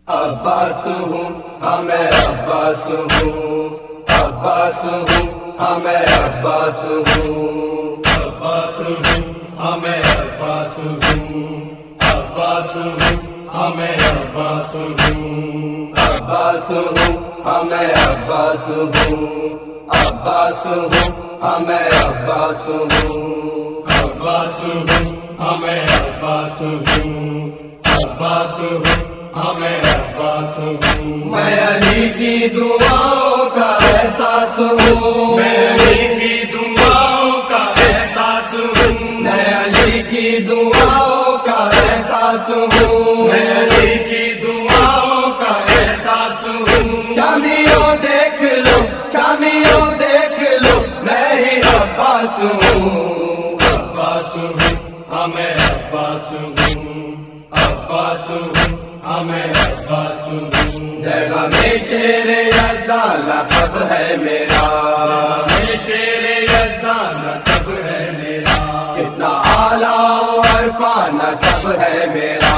عباس ہوں ہاں میں عباس ہوں، عباس ہوں ہاں میں عباس ہوں، عباس ہوں ہاں میں عباس ہوں، عباس ہوں ہاں میں عباس ہوں، عباس ہوں ہاں میں عباس ہوں، عباس ہوں ہاں میں عباس ہوں، عباس ہوں ہاں میں عباس ہوں، عباس ہوں ہاں میں عباس ہوں، میں علی کی دعاؤں کا احساس ہوں، میں علی کی دعاؤں کا احساس ہوں، میں علی کی دعاؤں کا احساس ہوں، میں علی کی دعاؤں کا احساس ہوں، شامیوں دیکھ لو شامیوں دیکھ لو میں ہی عباس ہوں، عباس ہوں ہاں میں عباس ہوں، عباس ہوں ہاں میں عباس ہوں، جگہ میں شیر یزدان لقب ہے میرا، میں شیر یزدان لقب ہے میرا، کتنا اعلیٰ و عرفاں نسب ہے میرا،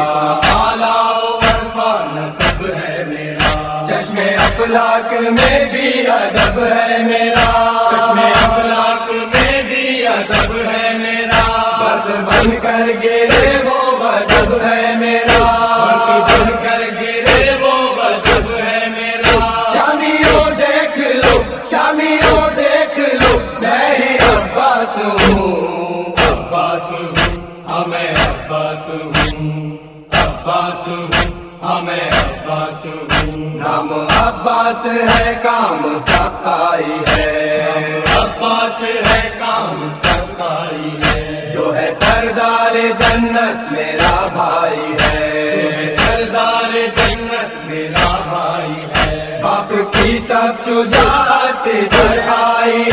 اعلیٰ و عرفاں نسب ہے میرا، چشم افلاک میں بھی ادب ہے میرا، چشم افلاک میں بھی ادب ہے میرا، بس بن کر گرے وہ غضب ہے میرا، بن کر گرے وہ غضب ہے میرا، شامیوں دیکھ لو شامیوں دیکھ لو میں ہی عباس ہوں، عباس ہوں ہاں میں عباس ہوں، عباس ہوں ہاں میں عباس ہوں، نام عباس ہے کام سخائی ہے، عباس ہے کام سرکاری ہے، جو ہے سردار جنت میرا بھائی ہے، سردار جنت میرا بھائی ہے، باپ کی سب شجاعت ادھر آئی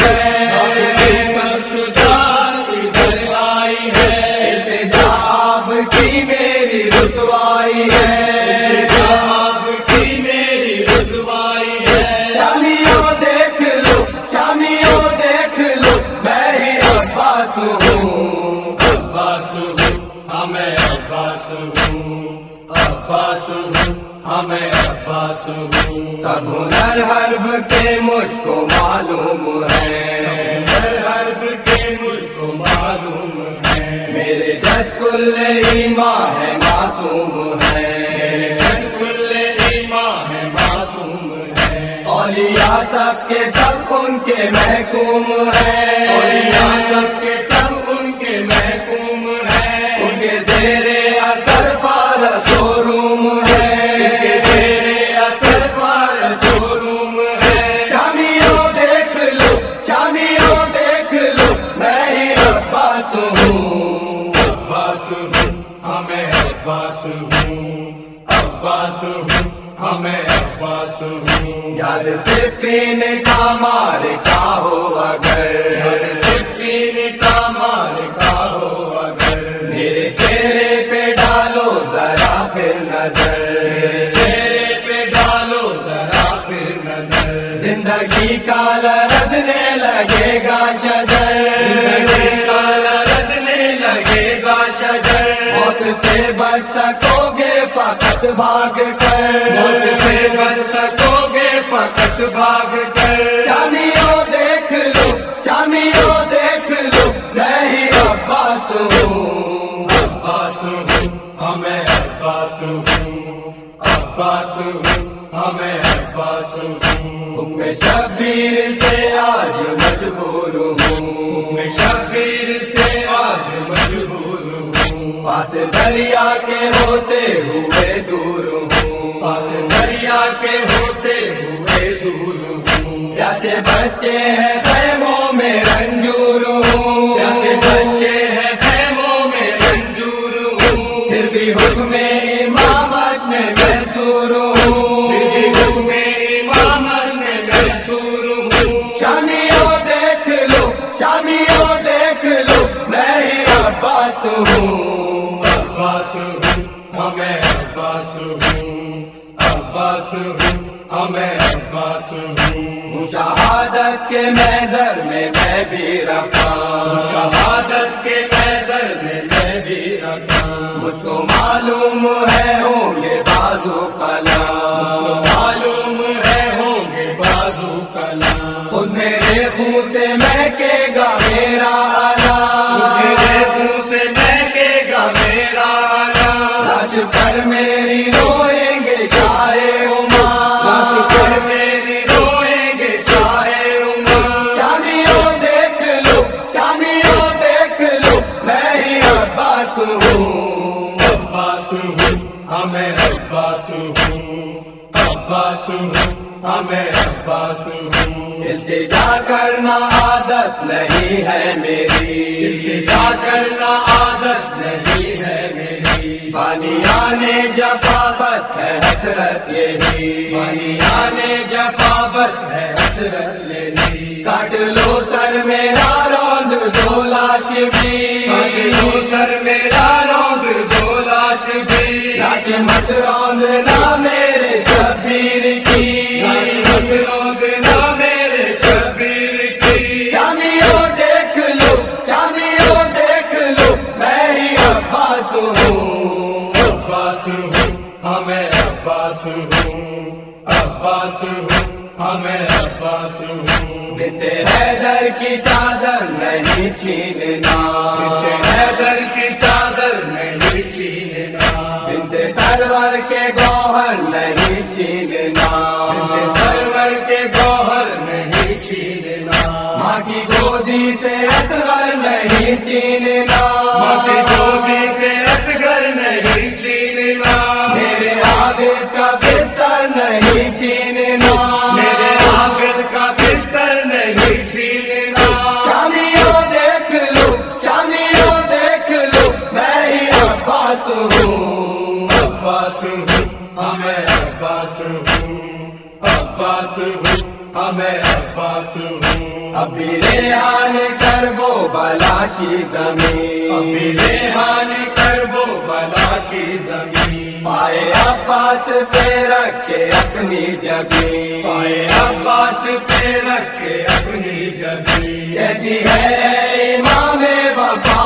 ہے، سب شجاعت ادھر آئی ہے، ارتجا آپ کی میری رسوائی ہے، آپ کی میری رسوائی ہے، شامیوں دیکھ لو شامیوں دیکھ لو میں ہی عباس ہوں، عباس ہوں ہاں میں عباس ہوں، عباس ہوں ہاں میں عباس ہوں، سب ہنر حرب کے مجھ کو معلوم ہے، ہر حرب کے مجھ کو معلوم ہے، میرے جد کل ایمان ہے معصوم ہے، کل ایمان ہے معصوم ہے، اولیاء سب کے سب ان کے محکوم اولیاء ہیں، سب کے سب ان کے محکوم ہیں، ان کے زیر اثر پارس و روم ہے، تیرے اثر پر شو روم ہے، شامیوں دیکھ لو شامیوں دیکھ لو میں ہی عباس ہوں، عباس ہوں ہاں میں عباس ہوں، عباس ہوں ہاں میں عباس ہوں، یاد سے پینے کا مار کا ہو اگر، پینے کا مال کا ہو اگر، میرے چہرے پہ ڈالو ذرا پھر نظر، چہرے پہ ڈالو ذرا پھر نظر، زندگی کا لرزنے لگے گا شجر، زندگی کا لرزنے لگے گا شجر، موت سے بچ سکو گے فقط بھاگ کر، موت سے بچ سکو گے فقط بھاگ کر، شامیوں دیکھ لو شامیوں دیکھ لو میں ہی عباس ہوں، عباس ہوں ہاں میں عباس ہوں، عباس ہوں ہاں میں عباس ہوں، حکم شبیر سے آج مجبور ہوں، میں شبیر سے آج مجبور ہوں، پاس دریا کے ہوتے ہوئے دور ہوں، پاس دریا کے ہوتے ہوئے دور ہوں، پیاسے بچے ہیں خیموں میں رنجور ہوں، پیاسے بچے ہیں خیموں میں رنجور ہوں، پھر بھی حکم امامت میں محصور ہوں، حکم امامت میں محصور ہوں، شامیوں دیکھ لو شامیوں دیکھ لو میں ہی عباس ہوں، عباس ہوں ہاں میں عباس ہوں، عباس ہوں ہاں میں عباس ہوں، شہادت کے محضر میں بھی رکھا، شہادت کے محضر میں بھی رکھا، مجھ کو معلوم ہے ہوں گے بازو پر میری روئیں گے شاہ عمان، لاش پہ میری روئیں گے شاہ عمان. شامیوں دیکھ لو، شامیوں دیکھ لو، میں ہی عباس ہوں. عباس ہوں، ہمیں عباس ہوں، عباس ہوں، ہمیں عباس ہوں. التجا کرنا عادت نہیں ہے میری، التجا کرنا عادت نہیں ہے میری. بانیانے جفاوت ہے حسرت یہی، بانیانے جفاوت ہے حسرت یہی. کاٹ لو سر میرا روند دو لاش بھی، کاٹ لو سر میرا روند دو لاش بھی. لاش مت روندنا میرے شبیر کی، لاش مت روندنا میرے شبیر کی. شامیوں دیکھ لو، شامیوں دیکھ لو، میں ہی عباس ہوں. عباس ہوں، ہمیں عباس ہوں، عباس ہوں، ہمیں عباس ہوں. بنت حیدر کی چادر نہیں چھیننا، بنت حیدر کی چادر نہیں چھیننا. بنت سرور کے گوہر نہیں چھیننا، بنت سرور کے گوہر نہیں چھیننا. ماں کی گودی سے اصغر نہیں چھیننا، ماں کی گودی سے اصغر نہیں چھیننا. میرے عابد کا بستر نہیں چھیننا، میرے عابد کا بستر نہیں چھیننا. شامیوں دیکھ لو، شامیوں دیکھ لو، میں ہی عباس ہوں. عباس ہوں، ہمیں عباس ہوں، عباس ہوں، ہمیں عباس ہوں. ابھی ریحان کر وہ بلا کی زمین، ابھی ریحان کر وہ بلا کی زمین. پائے عباس پہ رکھے اپنی جبین، پائے عباس پہ رکھے اپنی جبین. کہتی ہے اے امام وفا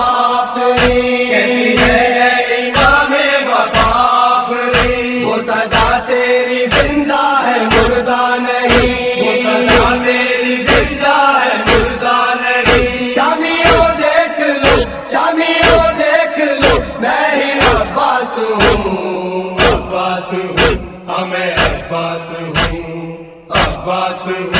آفرین، کہتی ہے اے امام وفا آفرین. وہ سدا تیری زندہ ہے مردہ نہیں، وہ سدا تیری زندہ ہے مردہ نہیں. شامیوں دیکھ لو، شامیوں دیکھ لو، میں ہی عباس ہوں. عباس ہوں، ہمیں عباس ہوں، عباس ہوں،